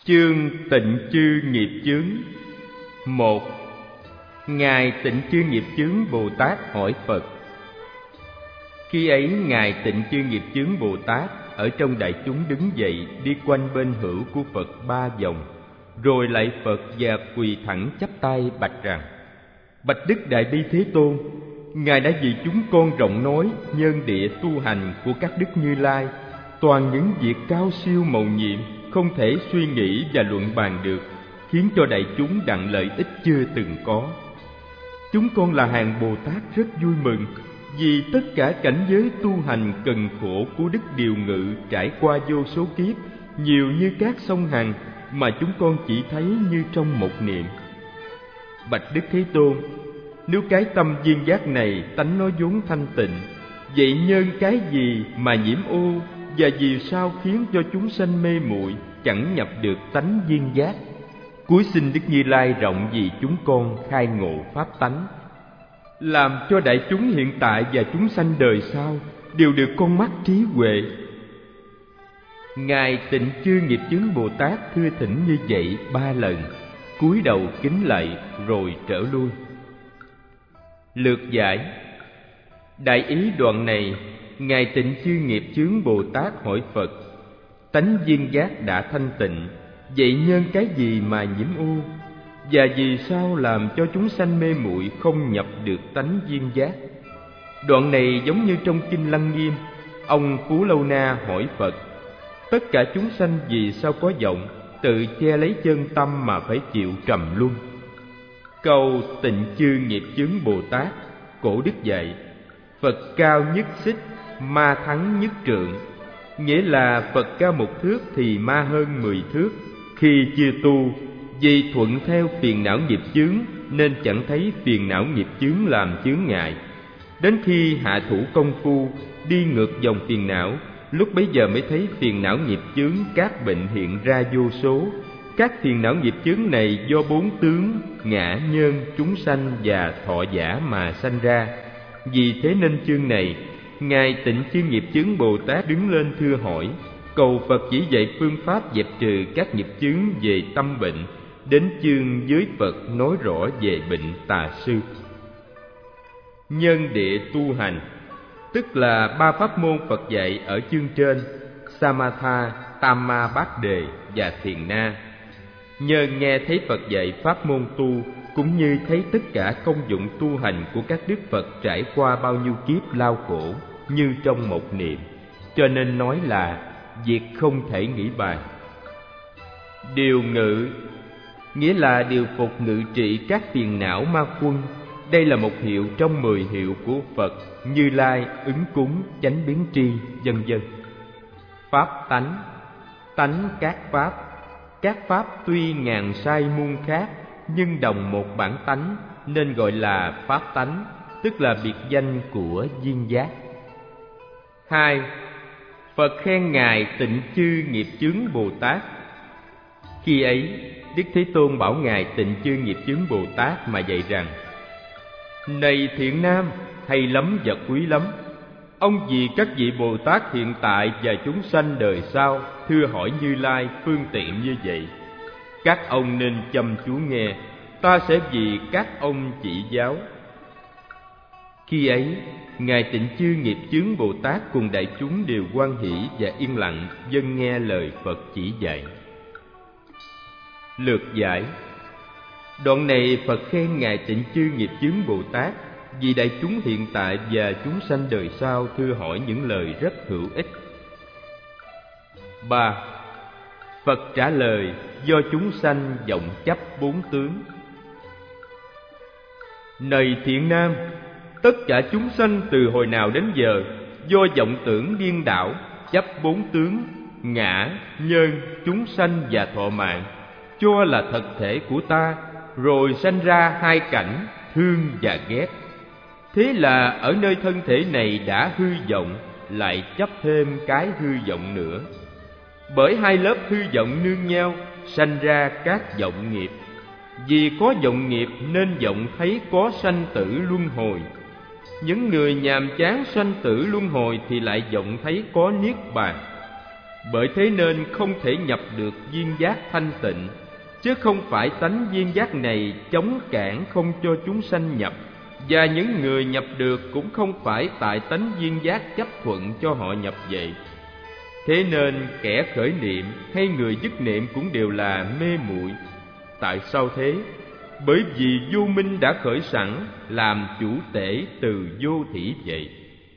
Chương Tịnh Chư Nghiệp Chướng. 1. Ngài Tịnh Chư Nghiệp Chướng Bồ Tát hỏi Phật. Khi ấy Ngài Tịnh Chư Nghiệp Chướng Bồ Tát ở trong đại chúng đứng dậy, đi quanh bên hữu của Phật 3 vòng, rồi lạy Phật và quỳ thẳng chắp tay bạch rằng: Bạch Đức Đại Bi Thế Tôn, Ngài đã vì chúng con rộng nói nhân địa tu hành của các đức Như Lai, toàn những việc cao siêu mầu nhiệm, không thể suy nghĩ và luận bàn được, khiến cho đại chúng đặng lợi ích chưa từng có. Chúng con là hàng Bồ Tát rất vui mừng, vì tất cả cảnh giới tu hành cần khổ của Đức Điều Ngự trải qua vô số kiếp, nhiều như các sông Hằng, mà chúng con chỉ thấy như trong một niệm. Bạch Đức Thế Tôn, nếu cái tâm viên giác này tánh nó vốn thanh tịnh, vậy nhân cái gì mà nhiễm ô, và vì sao khiến cho chúng sanh mê muội chẳng nhập được tánh viên giác? Cúi xin Đức Như Lai rộng vì chúng con khai ngộ pháp tánh, làm cho đại chúng hiện tại và chúng sanh đời sau đều được con mắt trí huệ. Ngài Tịnh Chư Nghiệp Chướng Bồ Tát thưa thỉnh như vậy 3 lần, cúi đầu kính lạy rồi trở lui. Lược giải. Đại ý đoạn này, Ngài Tịnh Chư Nghiệp Chướng Bồ Tát hỏi Phật: Tánh viên giác đã thanh tịnh, vậy nhân cái gì mà nhiễm ô, và vì sao làm cho chúng sanh mê muội không nhập được tánh viên giác? Đoạn này giống như trong kinh Lăng Nghiêm, ông Phú Lâu Na hỏi Phật: Tất cả chúng sanh vì sao có vọng, tự che lấy chân tâm mà phải chịu trầm luân? Câu Tịnh Chư Nghiệp Chướng Bồ Tát, cổ đức dạy: Phật cao nhất xích, ma thắng nhất trượng. Nghĩa là Phật cao 1 thước thì ma hơn 10 thước. Khi chưa tu, vì thuận theo phiền não nghiệp chướng nên chẳng thấy phiền não nghiệp chướng làm chướng ngại. Đến khi hạ thủ công phu, đi ngược dòng phiền não, lúc bấy giờ mới thấy phiền não nghiệp chướng các bệnh hiện ra vô số. Các phiền não nghiệp chướng này do 4 tướng ngã nhân, chúng sanh và thọ giả mà sanh ra. Vì thế nên chương này, Ngài Tịnh Chư Nghiệp Chướng Bồ Tát đứng lên thưa hỏi, cầu Phật chỉ dạy phương pháp dẹp trừ các nghiệp chướng về tâm bệnh. Đến chương với Phật nói rõ về bệnh tà sư. Nhân địa tu hành, tức là 3 pháp môn Phật dạy ở chương trên: Samatha, Tamma Bát Đề và Thiền Na. Nhờ nghe thấy Phật dạy pháp môn tu, cũng như thấy tất cả công dụng tu hành của các đức Phật trải qua bao nhiêu kiếp lao khổ như trong một niệm, cho nên nói là việc không thể nghĩ bàn. Điều ngự, nghĩa là điều phục ngự trị các phiền não ma quân. Đây là một hiệu trong 10 hiệu của Phật Như Lai, ứng cúng, chánh biến tri, vân vân. Pháp tánh, tánh các pháp tuy ngàn sai muôn khác, nhưng đồng một bản tánh, nên gọi là pháp tánh, tức là biệt danh của viên giác. 2. Phật khen Ngài Tịnh Chư Nghiệp Chướng Bồ Tát. Khi ấy, Đức Thế Tôn bảo Ngài Tịnh Chư Nghiệp Chướng Bồ Tát mà dạy rằng: Này thiện nam, hay lắm và quý lắm, ông vì các vị Bồ Tát hiện tại và chúng sanh đời sau thưa hỏi Như Lai phương tiện như vậy. Các ông nên chăm chú nghe, ta sẽ vì các ông chỉ giáo. Khi ấy, Ngài Tịnh Chư Nghiệp Chướng Bồ Tát cùng đại chúng đều hoan hỷ và yên lặng vâng nghe lời Phật chỉ dạy. Lược giải. Đoạn này Phật khen Ngài Tịnh Chư Nghiệp Chướng Bồ Tát vì đại chúng hiện tại và chúng sanh đời sau thưa hỏi những lời rất hữu ích. 3. Phật trả lời do chúng sanh vọng chấp 4 tướng. Này thiện nam, tất cả chúng sanh từ hồi nào đến giờ do vọng tưởng điên đảo, chấp 4 tướng ngã, nhân, chúng sanh và thọ mạng, cho là thật thể của ta, rồi sanh ra 2 cảnh thương và ghét. Thế là ở nơi thân thể này đã hư vọng, lại chấp thêm cái hư vọng nữa. Bởi 2 lớp hư vọng nương nhau, sanh ra các vọng nghiệp. Vì có vọng nghiệp nên vọng thấy có sanh tử luân hồi. Những người nhàm chán sanh tử luân hồi thì lại vọng thấy có niết bàn. Bởi thế nên không thể nhập được duyên giác thanh tịnh, chứ không phải tánh duyên giác này chống cản không cho chúng sanh nhập. Và những người nhập được cũng không phải tại tánh duyên giác chấp thuận cho họ nhập vậy. Thế nên kẻ khởi niệm hay người dứt niệm cũng đều là mê muội. Tại sao thế? Bởi vì vô minh đã khởi sẵn, làm chủ tể từ vô thỉ vậy.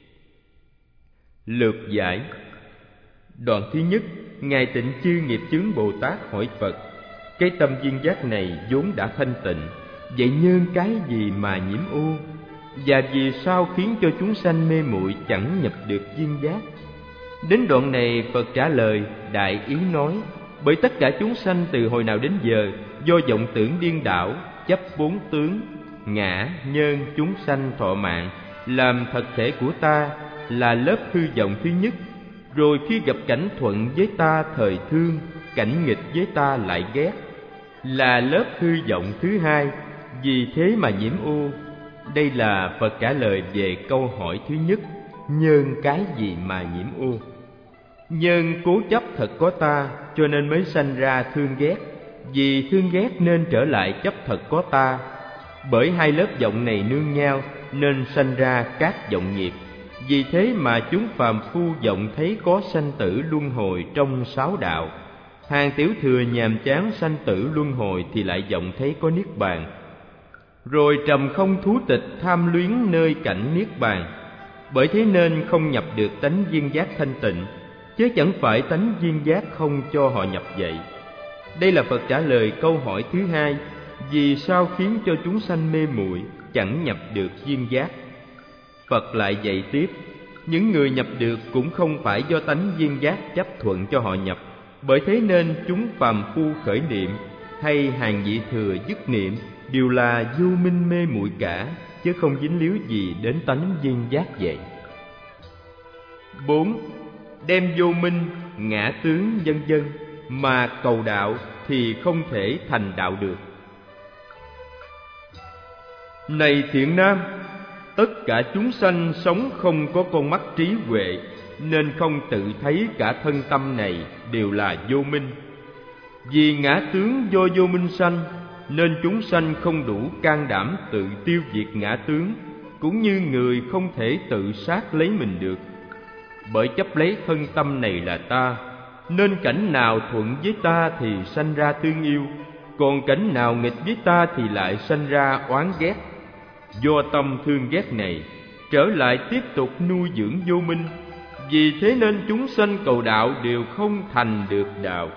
Lược giải. Đoạn thứ nhất, Ngài Tịnh Chư Nghiệp Chướng Bồ Tát hỏi Phật: cái tâm duyên giác này vốn đã thanh tịnh, vậy nhân cái gì mà nhiễm ô? Và vì sao khiến cho chúng sanh mê muội chẳng nhập được duyên giác? Đến đoạn này Phật trả lời đại ý nói: bởi tất cả chúng sanh từ hồi nào đến giờ, do vọng tưởng điên đảo, chấp bốn tướng ngã nhân chúng sanh thọ mạng làm thật thể của ta, là lớp hư vọng thứ nhất. Rồi khi gặp cảnh thuận với ta thời thương, cảnh nghịch với ta lại ghét, là lớp hư vọng thứ hai. Vì thế mà nhiễm ô. Đây là Phật trả lời về câu hỏi thứ nhất: nhân cái gì mà nhiễm ô? Nhân cố chấp thật có ta, cho nên mới sanh ra thương ghét. Vì thương ghét nên trở lại chấp thật có ta. Bởi hai lớp vọng này nương nhau, nên sanh ra các vọng nghiệp. Vì thế mà chúng phàm phu vọng thấy có sanh tử luân hồi trong sáu đạo. Hàng tiểu thừa nhàm chán sanh tử luân hồi thì lại vọng thấy có niết bàn. Rồi trầm không thú tịch tham luyến nơi cảnh niết bàn. Bởi thế nên không nhập được tánh duyên giác thanh tịnh, chứ chẳng phải tánh duyên giác không cho họ nhập vậy. Đây là Phật trả lời câu hỏi thứ hai: vì sao khiến cho chúng sanh mê muội chẳng nhập được duyên giác? Phật lại dạy tiếp: những người nhập được cũng không phải do tánh duyên giác chấp thuận cho họ nhập. Bởi thế nên chúng phàm phu khởi niệm hay hàng vị thừa dứt niệm đều là vô minh mê muội cả, chứ không dính líu gì đến tánh duyên giác vậy. 4. Đem vô minh, ngã tướng vân vân mà cầu đạo thì không thể thành đạo được. Này thiện nam, tất cả chúng sanh sống không có con mắt trí huệ, nên không tự thấy cả thân tâm này đều là vô minh. Vì ngã tướng do vô minh sanh, nên chúng sanh không đủ can đảm tự tiêu diệt ngã tướng, cũng như người không thể tự sát lấy mình được. Bởi chấp lấy thân tâm này là ta, nên cảnh nào thuận với ta thì sanh ra thương yêu, còn cảnh nào nghịch với ta thì lại sanh ra oán ghét. Do tâm thương ghét này trở lại tiếp tục nuôi dưỡng vô minh. Vì thế nên chúng sanh cầu đạo đều không thành được đạo.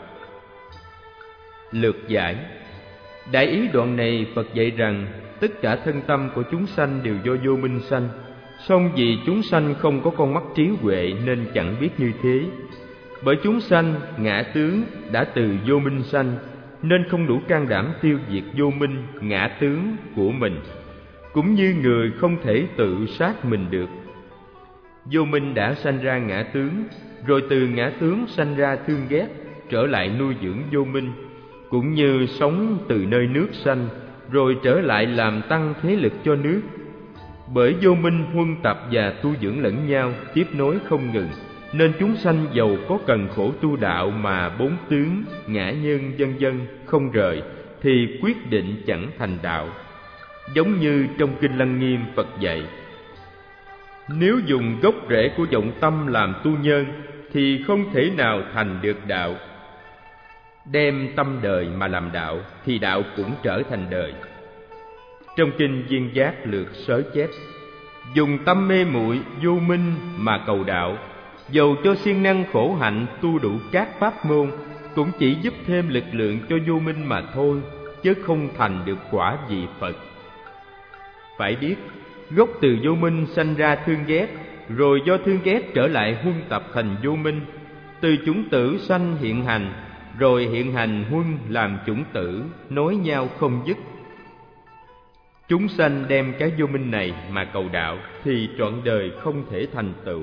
Lược giải. Đại ý đoạn này Phật dạy rằng tất cả thân tâm của chúng sanh đều do vô minh sanh, song vì chúng sanh không có con mắt trí huệ nên chẳng biết như thế. Bởi chúng sanh ngã tướng đã từ vô minh sanh, nên không đủ can đảm tiêu diệt vô minh ngã tướng của mình, cũng như người không thể tự sát mình được. Vô minh đã sanh ra ngã tướng, rồi từ ngã tướng sanh ra thương ghét, trở lại nuôi dưỡng vô minh, cũng như sống từ nơi nước sanh, rồi trở lại làm tăng thế lực cho nước. Bởi vô minh huân tập và tu dưỡng lẫn nhau, tiếp nối không ngừng, nên chúng sanh dầu có cần khổ tu đạo mà bốn tướng, ngã nhân vân vân không rời, thì quyết định chẳng thành đạo. Giống như trong Kinh Lăng Nghiêm Phật dạy: nếu dùng gốc rễ của vọng tâm làm tu nhân, thì không thể nào thành được đạo. Đem tâm đời mà làm đạo, thì đạo cũng trở thành đời. Trong Kinh Duyên Giác Lược Sớ chép: dùng tâm mê muội vô minh mà cầu đạo, dầu cho siêng năng khổ hạnh tu đủ các pháp môn, cũng chỉ giúp thêm lực lượng cho vô minh mà thôi, chứ không thành được quả vị Phật. Phải biết, gốc từ vô minh sanh ra thương ghét, rồi do thương ghét trở lại huân tập thành vô minh. Từ chủng tử sanh hiện hành, rồi hiện hành huân làm chủng tử, nối nhau không dứt. Chúng sanh đem cái vô minh này mà cầu đạo thì trọn đời không thể thành tựu.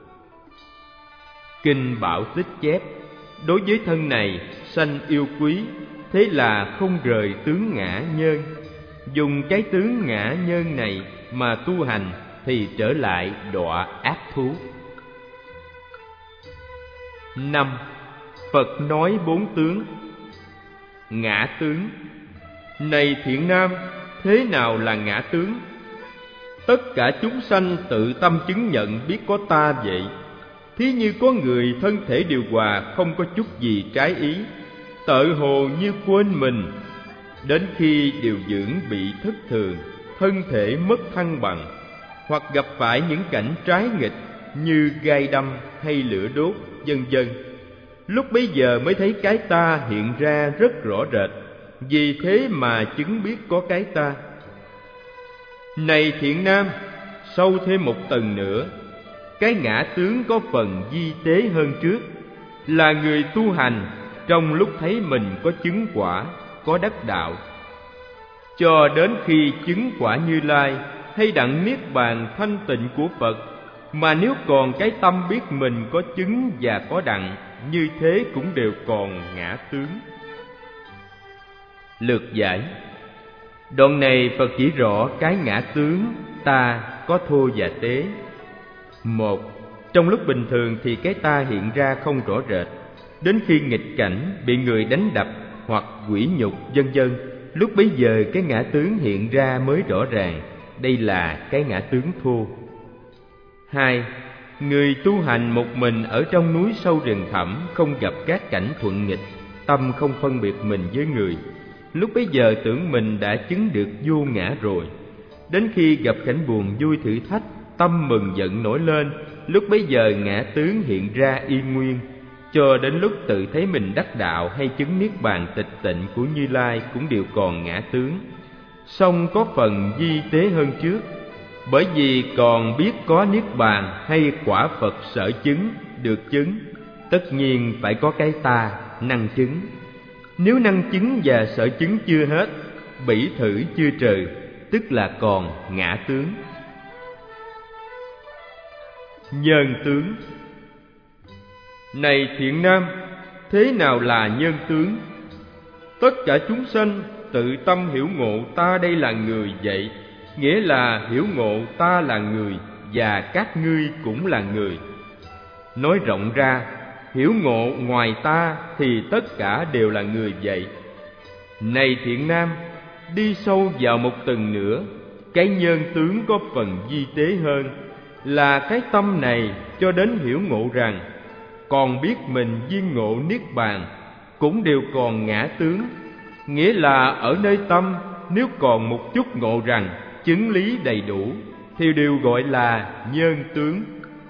Kinh Bảo Tích chép: đối với thân này sanh yêu quý, thế là không rời tướng ngã nhân. Dùng cái tướng ngã nhân này mà tu hành thì trở lại đọa ác thú. 5. Phật nói bốn tướng. Ngã tướng. Này thiện nam, thế nào là ngã tướng? Tất cả chúng sanh tự tâm chứng nhận biết có ta vậy. Thí như có người thân thể điều hòa, không có chút gì trái ý, tợ hồ như quên mình. Đến khi điều dưỡng bị thất thường, thân thể mất thăng bằng, hoặc gặp phải những cảnh trái nghịch như gai đâm hay lửa đốt, vân vân, lúc bấy giờ mới thấy cái ta hiện ra rất rõ rệt. Vì thế mà chứng biết có cái ta. Này thiện nam, sâu thêm một tầng nữa, cái ngã tướng có phần vi tế hơn trước, là người tu hành trong lúc thấy mình có chứng quả, có đắc đạo, cho đến khi chứng quả Như Lai hay đặng niết bàn thanh tịnh của Phật, mà nếu còn cái tâm biết mình có chứng và có đặng, như thế cũng đều còn ngã tướng. Lược giải. Đoạn này Phật chỉ rõ cái ngã tướng ta có thô và tế. Một, trong lúc bình thường thì cái ta hiện ra không rõ rệt. Đến khi nghịch cảnh, bị người đánh đập hoặc quỷ nhục vân vân, lúc bấy giờ cái ngã tướng hiện ra mới rõ ràng. Đây là cái ngã tướng thô. Hai, người tu hành một mình ở trong núi sâu rừng thẳm, không gặp các cảnh thuận nghịch, tâm không phân biệt mình với người. Lúc bấy giờ tưởng mình đã chứng được vô ngã rồi. Đến khi gặp cảnh buồn vui thử thách, tâm mừng giận nổi lên, lúc bấy giờ ngã tướng hiện ra y nguyên, cho đến lúc tự thấy mình đắc đạo hay chứng niết bàn tịch tịnh của Như Lai cũng đều còn ngã tướng, song có phần vi tế hơn trước, bởi vì còn biết có niết bàn hay quả Phật sở chứng, được chứng, tất nhiên phải có cái ta năng chứng. Nếu năng chứng và sở chứng chưa hết, bỉ thử chưa trừ, tức là còn ngã tướng. Nhân tướng. Này thiện nam, thế nào là nhân tướng? Tất cả chúng sanh tự tâm hiểu ngộ ta đây là người vậy, nghĩa là hiểu ngộ ta là người và các ngươi cũng là người. Nói rộng ra, hiểu ngộ ngoài ta thì tất cả đều là người vậy. Này thiện nam, đi sâu vào một tầng nữa, cái nhân tướng có phần vi tế hơn, là cái tâm này cho đến hiểu ngộ rằng còn biết mình viên ngộ niết bàn, cũng đều còn ngã tướng, nghĩa là ở nơi tâm nếu còn một chút ngộ rằng chứng lý đầy đủ thì đều gọi là nhân tướng.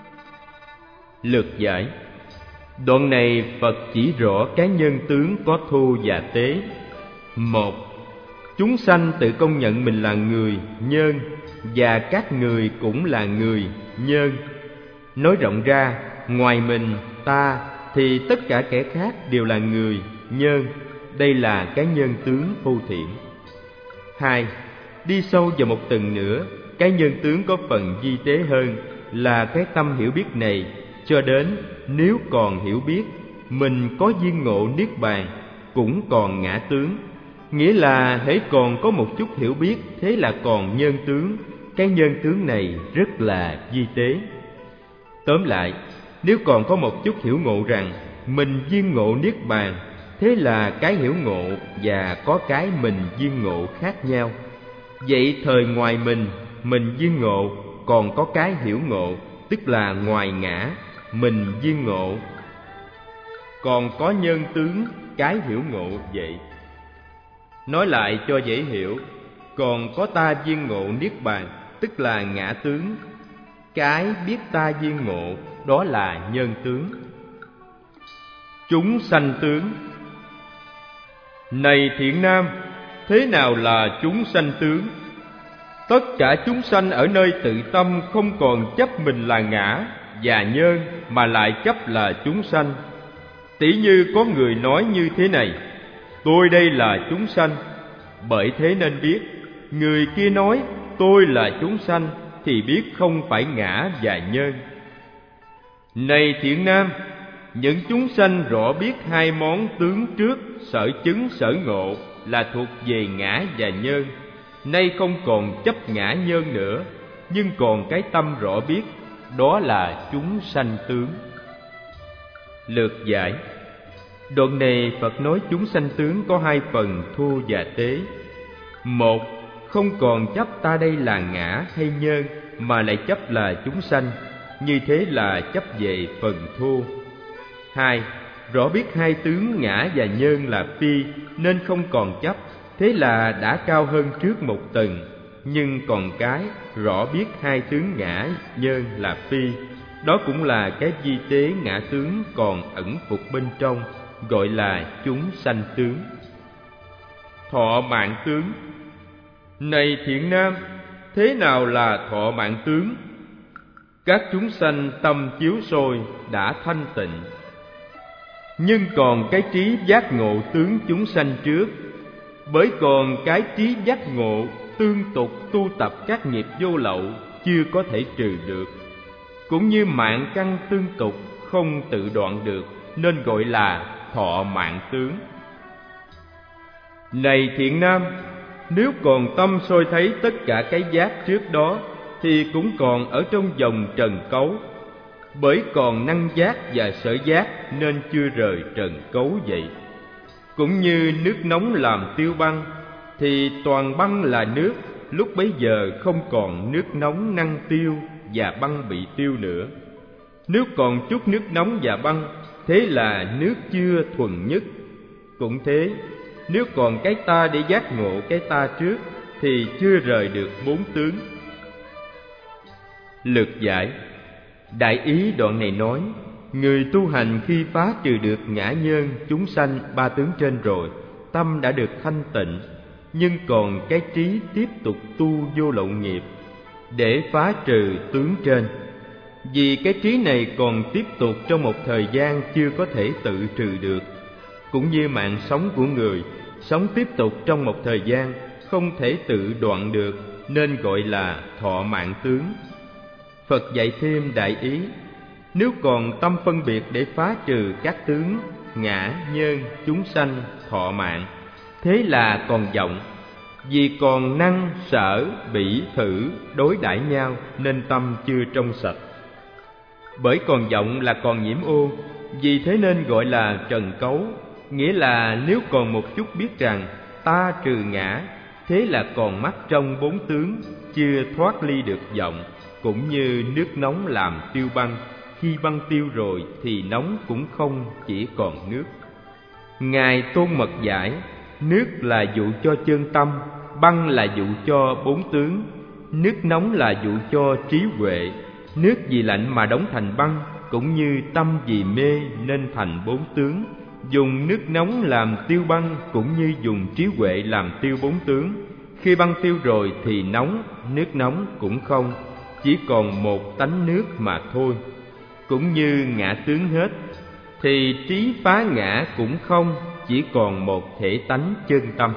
Lược giải. Đoạn này Phật chỉ rõ cái nhân tướng có thô và tế. Một, chúng sanh tự công nhận mình là người, nhân, và các người cũng là người, nhân. Nói rộng ra, ngoài mình, ta, thì tất cả kẻ khác đều là người, nhân. Đây là cái nhân tướng thô thiển. Hai, đi sâu vào một tầng nữa, cái nhân tướng có phần vi tế hơn, là cái tâm hiểu biết này, cho đến nếu còn hiểu biết mình có viên ngộ niết bàn, cũng còn ngã tướng, nghĩa là hễ còn có một chút hiểu biết, thế là còn nhân tướng. Cái nhân tướng này rất là vi tế. Tóm lại, nếu còn có một chút hiểu ngộ rằng mình viên ngộ niết bàn, thế là cái hiểu ngộ và có cái mình viên ngộ khác nhau. Vậy thời ngoài mình viên ngộ, còn có cái hiểu ngộ, tức là ngoài ngã, mình viên ngộ, còn có nhân tướng, cái hiểu ngộ vậy. Nói lại cho dễ hiểu, còn có ta viên ngộ niết bàn, tức là ngã tướng, cái biết ta viên ngộ, đó là nhân tướng. Chúng sanh tướng. Này thiện nam, thế nào là chúng sanh tướng? Tất cả chúng sanh ở nơi tự tâm không còn chấp mình là ngã và nhân, mà lại chấp là chúng sanh. Tỷ như có người nói như thế này: tôi đây là chúng sanh. Bởi thế nên biết, người kia nói tôi là chúng sanh thì biết không phải ngã và nhân. Này thiện nam, những chúng sanh rõ biết hai món tướng trước, sở chứng sở ngộ, là thuộc về ngã và nhân, nay không còn chấp ngã nhân nữa, nhưng còn cái tâm rõ biết, đó là chúng sanh tướng. Lược giải. Đoạn này Phật nói chúng sanh tướng có hai phần thô và tế. Một, không còn chấp ta đây là ngã hay nhân, mà lại chấp là chúng sanh, như thế là chấp về phần thô. Hai, rõ biết hai tướng ngã và nhân là phi, nên không còn chấp, thế là đã cao hơn trước một tầng. Nhưng còn cái rõ biết hai tướng ngã nhân là phi, đó cũng là cái vi tế ngã tướng còn ẩn phục bên trong, gọi là chúng sanh tướng. Thọ mạng tướng. Này thiện nam, thế nào là thọ mạng tướng? Các chúng sanh tâm chiếu soi đã thanh tịnh, nhưng còn cái trí giác ngộ tướng chúng sanh trước. Bởi còn cái trí giác ngộ tương tục tu tập các nghiệp vô lậu chưa có thể trừ được, cũng như mạng căn tương tục không tự đoạn được, nên gọi là thọ mạng tướng. Này thiện nam, nếu còn tâm soi thấy tất cả cái giác trước đó, thì cũng còn ở trong vòng trần cấu. Bởi còn năng giác và sở giác nên chưa rời trần cấu vậy. Cũng như nước nóng làm tiêu băng, thì toàn băng là nước, lúc bấy giờ không còn nước nóng năng tiêu và băng bị tiêu nữa. Nếu còn chút nước nóng và băng, thế là nước chưa thuần nhất. Cũng thế, nếu còn cái ta để giác ngộ cái ta trước, thì chưa rời được bốn tướng. Lược giải. Đại ý đoạn này nói, người tu hành khi phá trừ được ngã nhân, chúng sanh, ba tướng trên rồi, tâm đã được thanh tịnh, nhưng còn cái trí tiếp tục tu vô lậu nghiệp để phá trừ tướng trên. Vì cái trí này còn tiếp tục trong một thời gian chưa có thể tự trừ được, cũng như mạng sống của người sống tiếp tục trong một thời gian không thể tự đoạn được, nên gọi là thọ mạng tướng. Phật dạy thêm đại ý, nếu còn tâm phân biệt để phá trừ các tướng ngã, nhân, chúng sanh, thọ mạng, thế là còn vọng. Vì còn năng, sở, bỉ, thử, đối đãi nhau, nên tâm chưa trong sạch. Bởi còn vọng là còn nhiễm ô, vì thế nên gọi là trần cấu. Nghĩa là nếu còn một chút biết rằng ta trừ ngã, thế là còn mắc trong bốn tướng, chưa thoát ly được vọng. Cũng như nước nóng làm tiêu băng, khi băng tiêu rồi thì nóng cũng không, chỉ còn nước. Ngài Tôn Mật giải, nước là dụ cho chân tâm, băng là dụ cho bốn tướng, nước nóng là dụ cho trí huệ. Nước vì lạnh mà đóng thành băng, cũng như tâm vì mê nên thành bốn tướng. Dùng nước nóng làm tiêu băng, cũng như dùng trí huệ làm tiêu bốn tướng. Khi băng tiêu rồi thì nóng, nước nóng cũng không, chỉ còn một tánh nước mà thôi. Cũng như ngã tướng hết, thì trí phá ngã cũng không, chỉ còn một thể tánh chân tâm.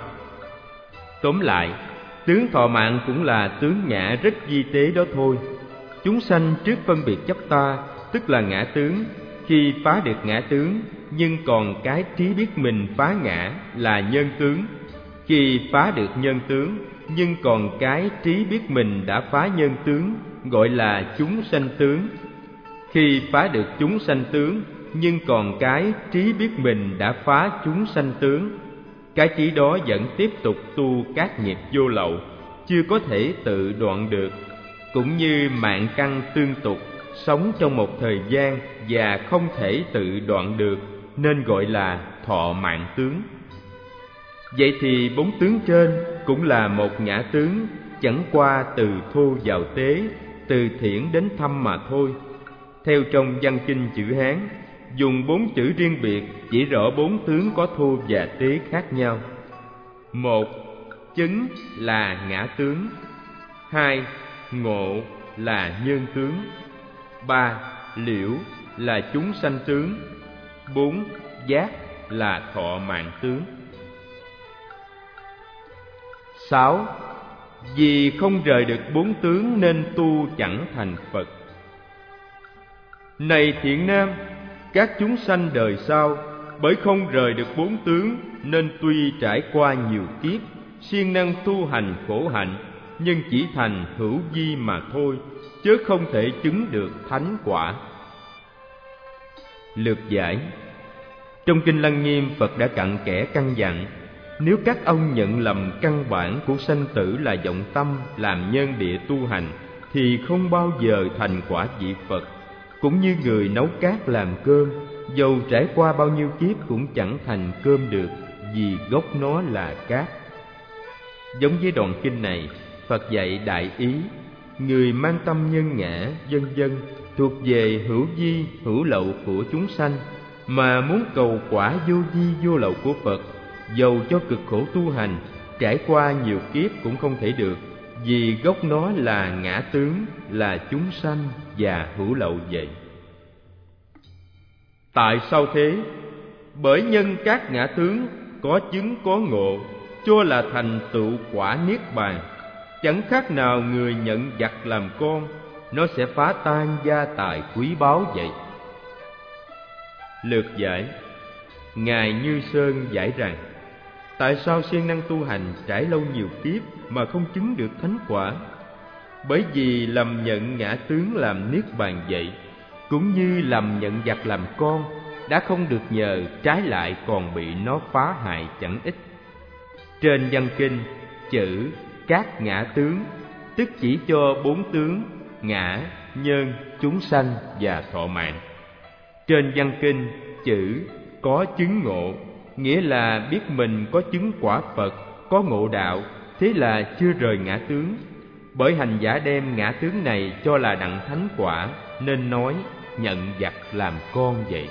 Tóm lại, tướng thọ mạng cũng là tướng ngã rất vi tế đó thôi. Chúng sanh trước phân biệt chấp ta, tức là ngã tướng, khi phá được ngã tướng, nhưng còn cái trí biết mình phá ngã là nhân tướng. Khi phá được nhân tướng, nhưng còn cái trí biết mình đã phá nhân tướng, gọi là chúng sanh tướng. Khi phá được chúng sanh tướng, nhưng còn cái trí biết mình đã phá chúng sanh tướng, cái trí đó vẫn tiếp tục tu các nghiệp vô lậu, chưa có thể tự đoạn được. Cũng như mạng căn tương tục, sống trong một thời gian và không thể tự đoạn được, nên gọi là thọ mạng tướng. Vậy thì bốn tướng trên cũng là một ngã tướng, chẳng qua từ thô vào tế, từ thiển đến thâm mà thôi. Theo trong văn kinh chữ Hán, dùng bốn chữ riêng biệt chỉ rõ bốn tướng có thô và tế khác nhau. Một, chứng là ngã tướng. Hai, ngộ là nhân tướng. Ba, liễu là chúng sanh tướng. Bốn, giác là thọ mạng tướng. 6. Vì không rời được bốn tướng nên tu chẳng thành Phật. Này thiện nam, các chúng sanh đời sau bởi không rời được bốn tướng nên tuy trải qua nhiều kiếp, siêng năng tu hành khổ hạnh, nhưng chỉ thành hữu vi mà thôi, chứ không thể chứng được thánh quả. Lược giải. Trong Kinh Lăng Nghiêm, Phật đã cặn kẽ căn dặn: nếu các ông nhận lầm căn bản của sanh tử là vọng tâm làm nhân địa tu hành, thì không bao giờ thành quả vị Phật. Cũng như người nấu cát làm cơm, dầu trải qua bao nhiêu kiếp cũng chẳng thành cơm được, vì gốc nó là cát. Giống với đoạn kinh này, Phật dạy đại ý: người mang tâm nhân ngã, vân vân, thuộc về hữu vi, hữu lậu của chúng sanh, mà muốn cầu quả vô vi, vô lậu của Phật, dầu cho cực khổ tu hành, trải qua nhiều kiếp cũng không thể được, vì gốc nó là ngã tướng, là chúng sanh và hữu lậu vậy. Tại sao thế? Bởi nhân các ngã tướng có chứng có ngộ, cho là thành tựu quả niết bàn. Chẳng khác nào người nhận giặc làm con, nó sẽ phá tan gia tài quý báu vậy. Lược giải. Ngài Như Sơn giải rằng: tại sao siêng năng tu hành trải lâu nhiều kiếp mà không chứng được thánh quả? Bởi vì lầm nhận ngã tướng làm niết bàn vậy, cũng như lầm nhận giặc làm con, đã không được nhờ, trái lại còn bị nó phá hại chẳng ít. Trên văn kinh, chữ các ngã tướng tức chỉ cho 4 tướng: ngã, nhân, chúng sanh và thọ mạng. Trên văn kinh, chữ có chứng ngộ nghĩa là biết mình có chứng quả Phật, có ngộ đạo, thế là chưa rời ngã tướng. Bởi hành giả đem ngã tướng này cho là đặng thánh quả, nên nói nhận giặc làm con vậy.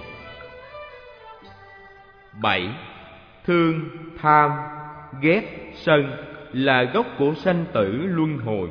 7. Thương, tham, ghét, sân là gốc của sanh tử luân hồi.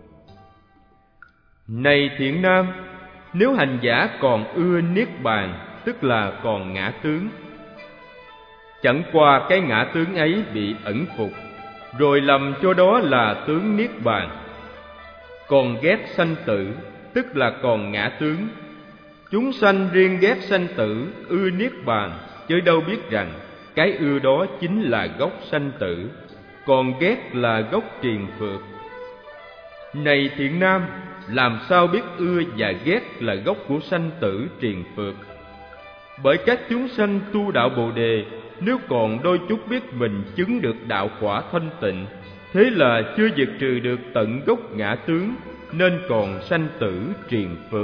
Này thiện nam, nếu hành giả còn ưa niết bàn, tức là còn ngã tướng, chẳng qua cái ngã tướng ấy bị ẩn phục, rồi lầm cho đó là tướng niết bàn. Còn ghét sanh tử, tức là còn ngã tướng. Chúng sanh riêng ghét sanh tử, ưa niết bàn, chứ đâu biết rằng cái ưa đó chính là gốc sanh tử, còn ghét là gốc triền phược. Này thiện nam, làm sao biết ưa và ghét là gốc của sanh tử triền phược? Bởi các chúng sanh tu đạo Bồ Đề, nếu còn đôi chút biết mình chứng được đạo quả thanh tịnh, thế là chưa diệt trừ được tận gốc ngã tướng, nên còn sanh tử triền phược.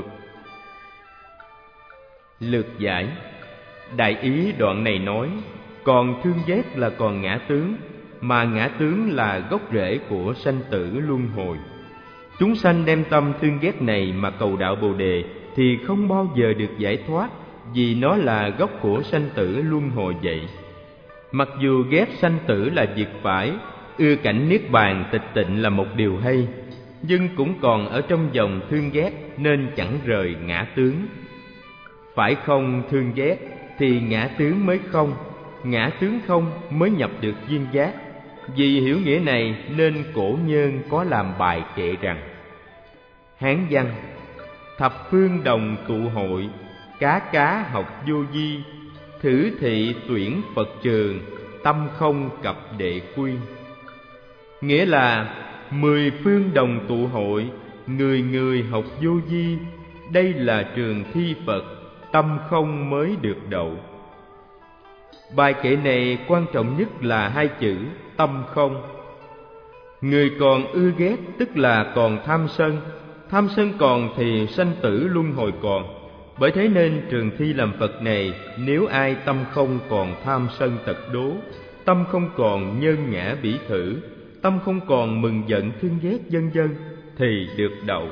Lược giải. Đại ý đoạn này nói, còn thương ghét là còn ngã tướng, mà ngã tướng là gốc rễ của sanh tử luân hồi. Chúng sanh đem tâm thương ghét này mà cầu đạo Bồ Đề thì không bao giờ được giải thoát, vì nó là gốc của sanh tử luân hồi vậy. Mặc dù ghét sanh tử là việc phải, ưa cảnh niết bàn tịch tịnh là một điều hay, nhưng cũng còn ở trong vòng thương ghét nên chẳng rời ngã tướng. Phải không thương ghét thì ngã tướng mới không, ngã tướng không mới nhập được viên giác. Vì hiểu nghĩa này nên cổ nhân có làm bài kệ rằng: Hán văn: thập phương đồng tụ hội, cá cá học vô vi, thử thị tuyển Phật trường, tâm không cập đệ quy. Nghĩa là 10 phương đồng tụ hội, người người học vô vi, đây là trường thi Phật, tâm không mới được đậu. Bài kệ này quan trọng nhất là hai chữ tâm không. Người còn ưa ghét tức là còn tham sân, tham sân còn thì sanh tử luân hồi còn. Bởi thế nên trường thi làm Phật này, nếu ai tâm không còn tham sân tật đố, tâm không còn nhân ngã bỉ thử, tâm không còn mừng giận thương ghét vân vân, thì được đậu.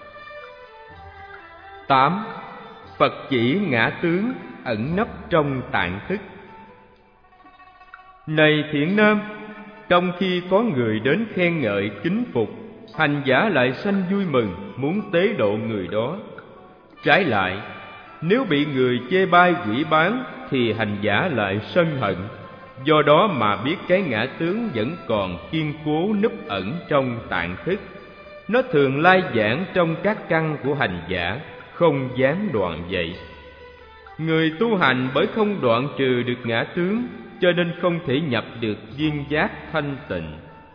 8. Phật chỉ ngã tướng ẩn nấp trong tạng thức. Này thiện nam, trong khi có người đến khen ngợi kính phục, hành giả lại sanh vui mừng, muốn tế độ người đó. Trái lại, nếu bị người chê bai quỷ bán, thì hành giả lại sân hận. Do đó mà biết cái ngã tướng vẫn còn kiên cố núp ẩn trong tạng thức. Nó thường lai vãng trong các căn của hành giả, không dám đoạn vậy. Người tu hành bởi không đoạn trừ được ngã tướng, cho nên không thể nhập được viên giác thanh tịnh.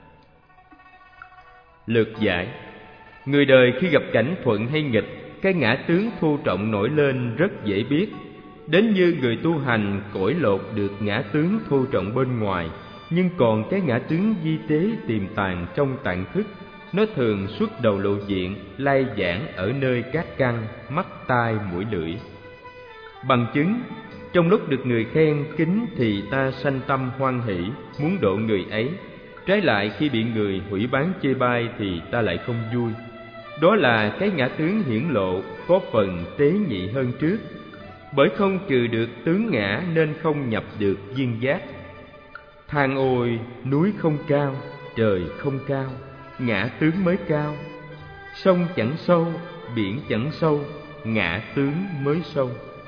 Lược giải. Người đời khi gặp cảnh thuận hay nghịch, cái ngã tướng thô trọng nổi lên rất dễ biết. đến như người tu hành cõi lột được ngã tướng thô trọng bên ngoài, nhưng còn cái ngã tướng vi tế tiềm tàng trong tạng thức, nó thường xuất đầu lộ diện, lai giảng ở nơi các căn, mắt, tai, mũi, lưỡi. Bằng chứng, trong lúc được người khen kính thì ta sanh tâm hoan hỷ, muốn độ người ấy. Trái lại khi bị người hủy báng chê bai thì ta lại không vui. Đó là cái ngã tướng hiển lộ có phần tế nhị hơn trước. Bởi không trừ được tướng ngã nên không nhập được duyên giác. Than ôi, núi không cao, trời không cao, ngã tướng mới cao. Sông chẳng sâu, biển chẳng sâu, ngã tướng mới sâu.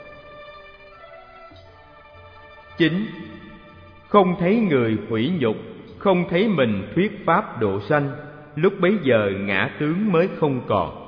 9. Không thấy người hủy nhục, không thấy mình thuyết pháp độ sanh, lúc bấy giờ ngã tướng mới không còn.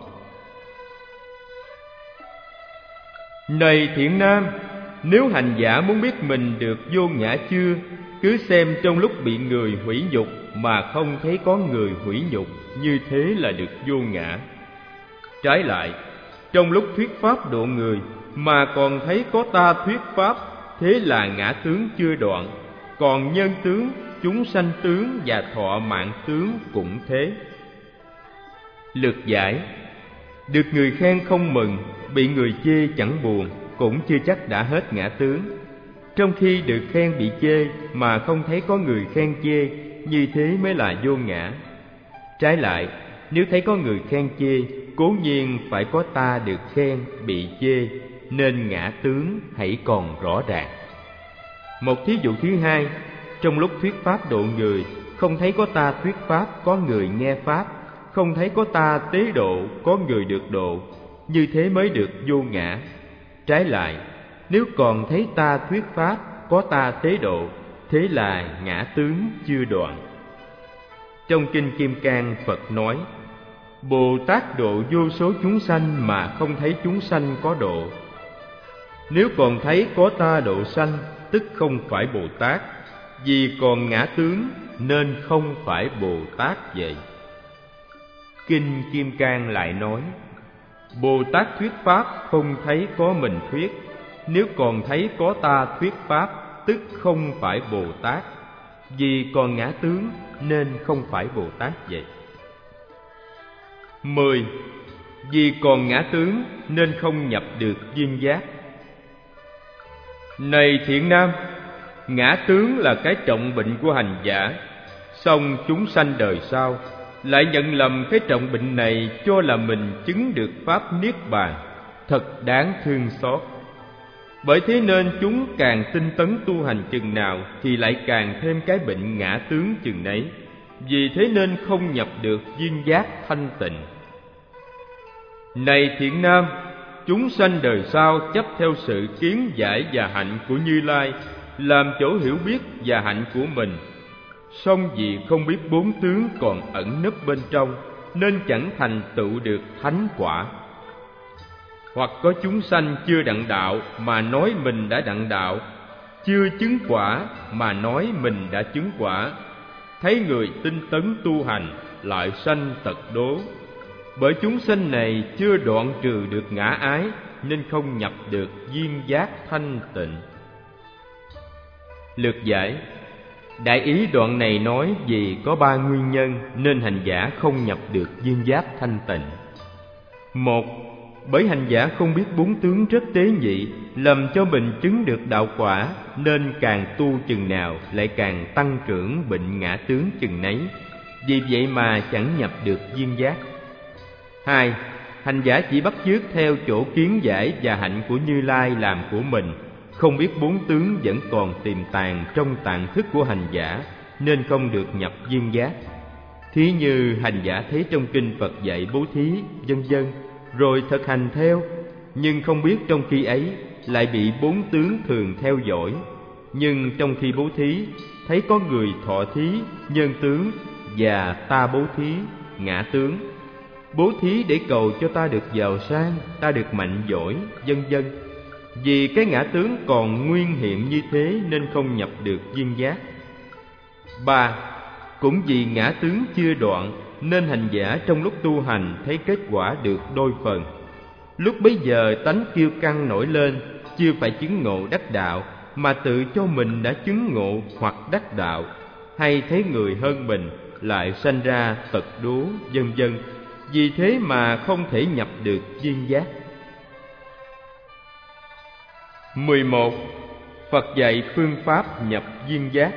Này thiện nam, nếu hành giả muốn biết mình được vô ngã chưa, cứ xem trong lúc bị người hủy nhục mà không thấy có người hủy nhục, như thế là được vô ngã. Trái lại, trong lúc thuyết pháp độ người mà còn thấy có ta thuyết pháp, thế là ngã tướng chưa đoạn. Còn nhân tướng, chúng sanh tướng và thọ mạng tướng cũng thế. Lược giải: được người khen không mừng, bị người chê chẳng buồn, cũng chưa chắc đã hết ngã tướng. Trong khi được khen bị chê mà không thấy có người khen chê, như thế mới là vô ngã. Trái lại, nếu thấy có người khen chê, cố nhiên phải có ta được khen bị chê, nên ngã tướng hãy còn rõ ràng. Một thí dụ thứ hai, trong lúc thuyết pháp độ người, không thấy có ta thuyết pháp, có người nghe pháp, không thấy có ta tế độ, có người được độ, như thế mới được vô ngã. Trái lại, nếu còn thấy ta thuyết pháp, có ta tế độ, thế là ngã tướng chưa đoạn. Trong Kinh Kim Cang, Phật nói: Bồ Tát độ vô số chúng sanh mà không thấy chúng sanh có độ. Nếu còn thấy có ta độ sanh, tức không phải Bồ Tát, vì còn ngã tướng nên không phải Bồ Tát vậy. Kinh Kim Cang lại nói: Bồ Tát thuyết pháp không thấy có mình thuyết, nếu còn thấy có ta thuyết pháp, tức không phải Bồ Tát, vì còn ngã tướng nên không phải Bồ Tát vậy. 10. Vì còn ngã tướng nên không nhập được duyên giác. Này thiện nam, ngã tướng là cái trọng bệnh của hành giả, song chúng sanh đời sau lại nhận lầm cái trọng bệnh này cho là mình chứng được pháp niết bàn, thật đáng thương xót. Bởi thế nên chúng càng tinh tấn tu hành chừng nào thì lại càng thêm cái bệnh ngã tướng chừng nấy. Vì thế nên không nhập được duyên giác thanh tịnh. Này thiện nam, chúng sanh đời sau chấp theo sự kiến giải và hạnh của Như Lai làm chỗ hiểu biết và hạnh của mình, song vì không biết bốn tướng còn ẩn nấp bên trong nên chẳng thành tựu được thánh quả. Hoặc có chúng sanh chưa đặng đạo mà nói mình đã đặng đạo, chưa chứng quả mà nói mình đã chứng quả. Thấy người tinh tấn tu hành lại sanh tật đố. Bởi chúng sanh này chưa đoạn trừ được ngã ái nên không nhập được duyên giác thanh tịnh. Lược giải: đại ý đoạn này nói vì có 3 nguyên nhân nên hành giả không nhập được duyên giác thanh tịnh. 1. Bởi hành giả không biết bốn tướng rất tế nhị, lầm cho mình chứng được đạo quả, nên càng tu chừng nào lại càng tăng trưởng bệnh ngã tướng chừng nấy, vì vậy mà chẳng nhập được duyên giác. 2. Hành giả chỉ bắt chước theo chỗ kiến giải và hạnh của Như Lai làm của mình, không biết bốn tướng vẫn còn tiềm tàng trong tạng thức của hành giả, nên không được nhập duyên giác. Thí như hành giả thấy trong kinh Phật dạy bố thí, vân vân, rồi thực hành theo, nhưng không biết trong khi ấy lại bị bốn tướng thường theo dõi. Nhưng trong khi bố thí, thấy có người thọ thí, nhân tướng, và ta bố thí, ngã tướng. Bố thí để cầu cho ta được giàu sang, ta được mạnh giỏi, vân vân. Vì cái ngã tướng còn nguyên hiện như thế nên không nhập được duyên giác. 3. Cũng vì ngã tướng chưa đoạn nên hành giả trong lúc tu hành thấy kết quả được đôi phần. Lúc bấy giờ tánh kiêu căng nổi lên, chưa phải chứng ngộ đắc đạo, mà tự cho mình đã chứng ngộ hoặc đắc đạo, hay thấy người hơn mình lại sanh ra tật đố, vân vân, vì thế mà không thể nhập được viên giác. 11. Phật dạy phương pháp nhập viên giác.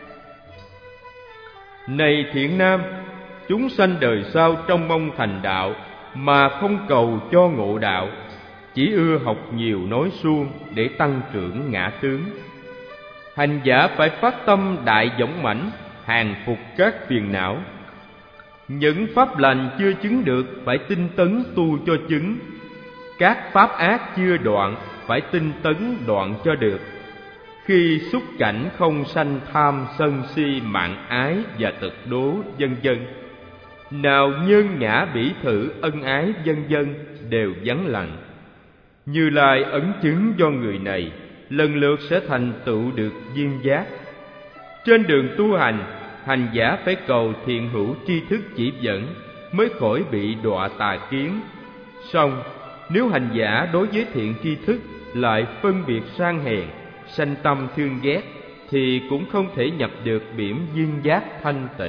Này thiện nam, chúng sanh đời sau trong mong thành đạo mà không cầu cho ngộ đạo, chỉ ưa học nhiều nói suông để tăng trưởng ngã tướng. Hành giả phải phát tâm đại dũng mãnh, hàng phục các phiền não. Những pháp lành chưa chứng được phải tinh tấn tu cho chứng. Các pháp ác chưa đoạn phải tinh tấn đoạn cho được. Khi xúc cảnh không sanh tham sân si mạn ái và tật đố, vân vân. Nào nhân ngã bỉ thử ân ái, vân vân, đều vắng lặng. Như Lai ấn chứng do người này lần lượt sẽ thành tựu được viên giác. Trên đường tu hành, hành giả phải cầu thiện hữu tri thức chỉ dẫn mới khỏi bị đọa tà kiến. Song nếu hành giả đối với thiện tri thức lại phân biệt sang hèn, sanh tâm thương ghét, thì cũng không thể nhập được biển viên giác thanh tịnh.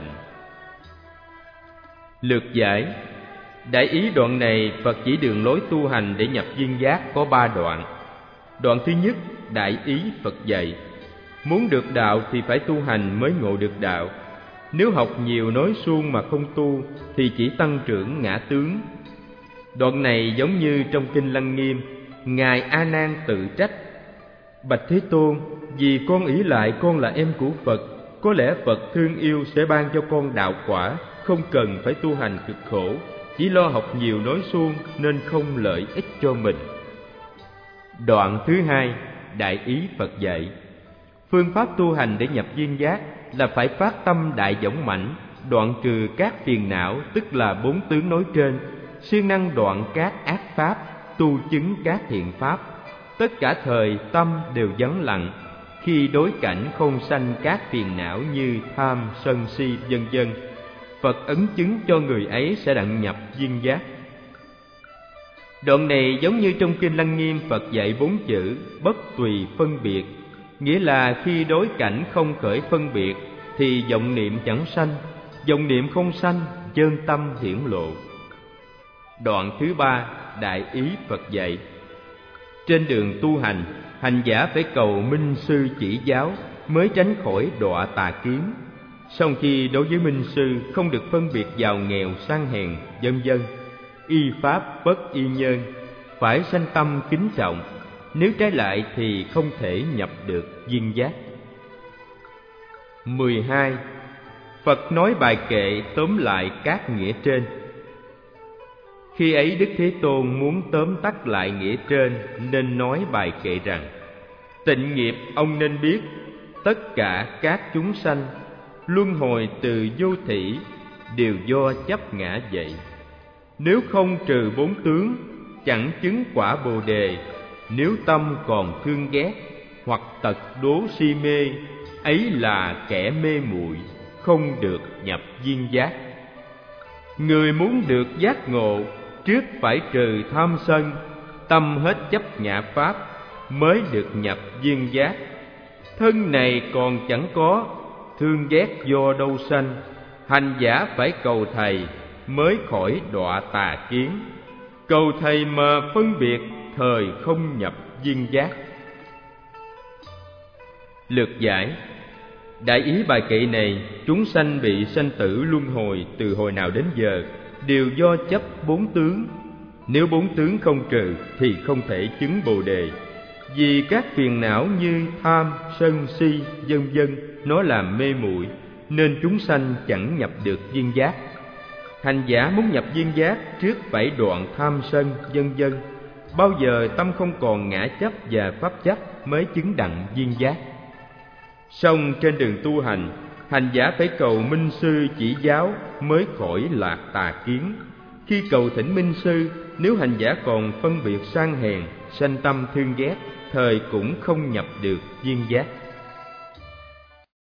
Lược giải. Đại ý đoạn này Phật chỉ đường lối tu hành để nhập viên giác có 3 đoạn. Đoạn thứ nhất, đại ý Phật dạy: muốn được đạo thì phải tu hành mới ngộ được đạo. Nếu học nhiều nói suông mà không tu thì chỉ tăng trưởng ngã tướng. Đoạn này giống như trong kinh Lăng Nghiêm, Ngài A Nan tự trách: Bạch Thế Tôn, vì con ỷ lại con là em của Phật, có lẽ Phật thương yêu sẽ ban cho con đạo quả, không cần phải tu hành cực khổ, chỉ lo học nhiều nói suông nên không lợi ích cho mình. Đoạn thứ hai, đại ý Phật dạy: phương pháp tu hành để nhập viên giác là phải phát tâm đại dũng mãnh, đoạn trừ các phiền não, tức là 4 tướng nói trên, siêng năng đoạn các ác pháp, tu chứng các thiện pháp. Tất cả thời tâm đều vắng lặng, khi đối cảnh không sanh các phiền não như tham, sân si, vân vân. Phật ấn chứng cho người ấy sẽ đặng nhập viên giác. Đoạn này giống như trong kinh Lăng Nghiêm, Phật dạy 4 chữ bất tùy phân biệt, nghĩa là khi đối cảnh không khởi phân biệt thì vọng niệm chẳng sanh, vọng niệm không sanh, chân tâm hiển lộ. Đoạn thứ ba, đại ý Phật dạy: trên đường tu hành, hành giả phải cầu minh sư chỉ giáo mới tránh khỏi đọa tà kiến. Song khi đối với minh sư không được phân biệt giàu nghèo sang hèn, vân vân, y pháp bất y nhân, phải sanh tâm kính trọng. Nếu trái lại thì không thể nhập được viên giác. 12. Phật nói bài kệ tóm lại các nghĩa trên. Khi ấy Đức Thế Tôn muốn tóm tắt lại nghĩa trên nên nói bài kệ rằng: tịnh nghiệp ông nên biết, tất cả các chúng sanh luân hồi từ vô thỉ đều do chấp ngã vậy. Nếu không trừ 4 tướng, chẳng chứng quả Bồ đề. Nếu tâm còn thương ghét hoặc tật đố si mê, ấy là kẻ mê muội, không được nhập viên giác. Người muốn được giác ngộ, trước phải trừ tham sân, tâm hết chấp ngã pháp, mới được nhập viên giác. Thân này còn chẳng có, thương ghét do đâu sanh, hành giả phải cầu thầy mới khỏi đọa tà kiến. Cầu thầy mà phân biệt, thời không nhập viên giác. Lược giải. Đại ý bài kệ này, chúng sanh bị sanh tử luân hồi từ hồi nào đến giờ đều do chấp 4 tướng. Nếu 4 tướng không trừ thì không thể chứng Bồ đề. Vì các phiền não như tham, sân, si, vân vân nó làm mê muội, nên chúng sanh chẳng nhập được viên giác. Hành giả muốn nhập viên giác, trước phải đoạn tham sân, vân vân. Bao giờ tâm không còn ngã chấp và pháp chấp mới chứng đặng viên giác. Song trên đường tu hành, hành giả phải cầu minh sư chỉ giáo mới khỏi lạc tà kiến. Khi cầu thỉnh minh sư, nếu hành giả còn phân biệt sang hèn, sanh tâm thương ghét, thời cũng không nhập được viên giác.